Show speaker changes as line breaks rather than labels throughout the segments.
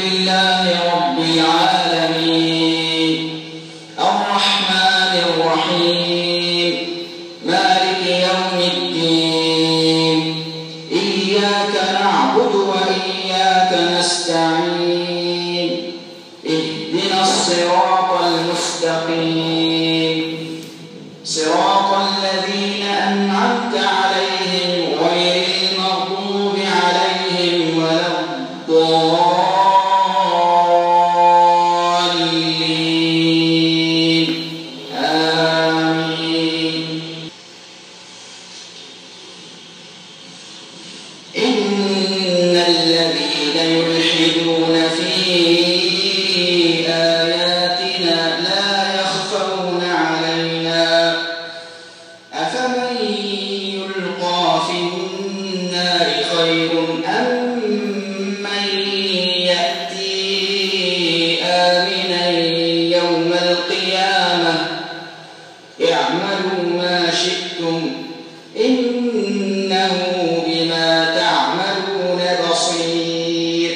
لله رب العالمين الرحمن الرحيم مالك يوم الدين إياك نعبد وإياك نستعين اهدنا الصراط المستقيم صراط الذين أنعمت عليهم غير المغضوب عليهم ولا الضالين آمين. إن الذين يلحدون في آياتنا لا يخفون علينا أفمن يلقى في النار خير أم من يأتي آمنا يوم القيامة اعملوا ما شئتم إنه بما تعملون بصير.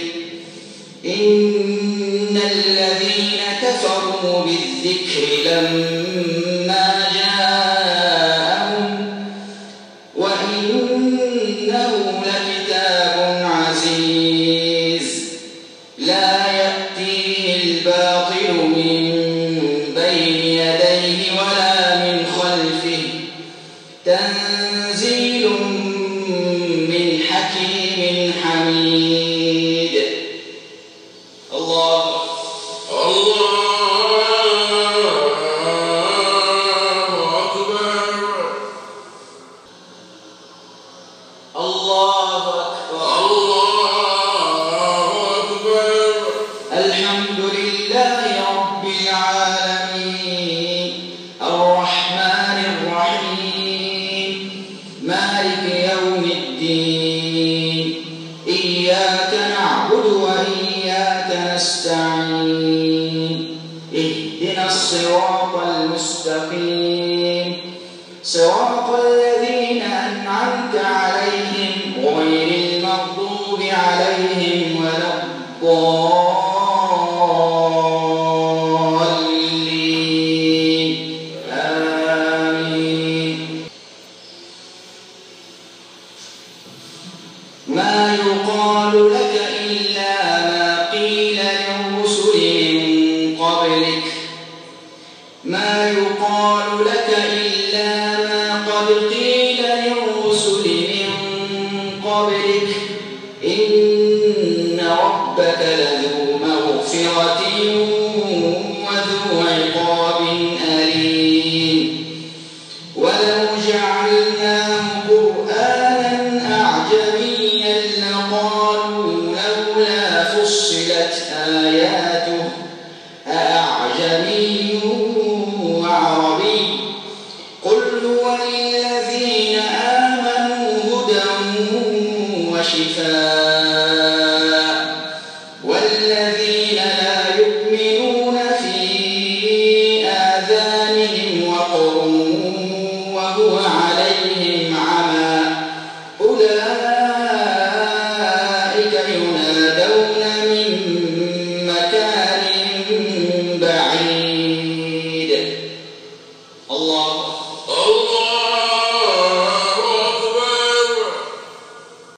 إن الذين كفروا بالذكر لما جاءهم وإنه لكتاب عزيز لا يأتيه الباطل من بين يديه ولا من خلفه تنزيل من حكيم حميد. الله أكبر الله أكبر. الحمد لله رب العالمين الرحمن الرحيم مالك يوم الدين إياك نعبد وإياك نستعين اهدنا الصراط المستقيم صراط الذين أنعمت عليهم غير المغضوب عليهم ولا الضالين آمين. ما يقال لك إلا ما قيل للرسل من قبلك ما يقال لك إلا ما قد قيل للرسل من قبلك إن ربك لذو مغفرة وذو عقاب أليم. ولو جعلناه قرآنا أعجميا لقالوا لولا فصلت آياته أأعجمي وعربي قل هو للذين آمنوا هدى وشفاء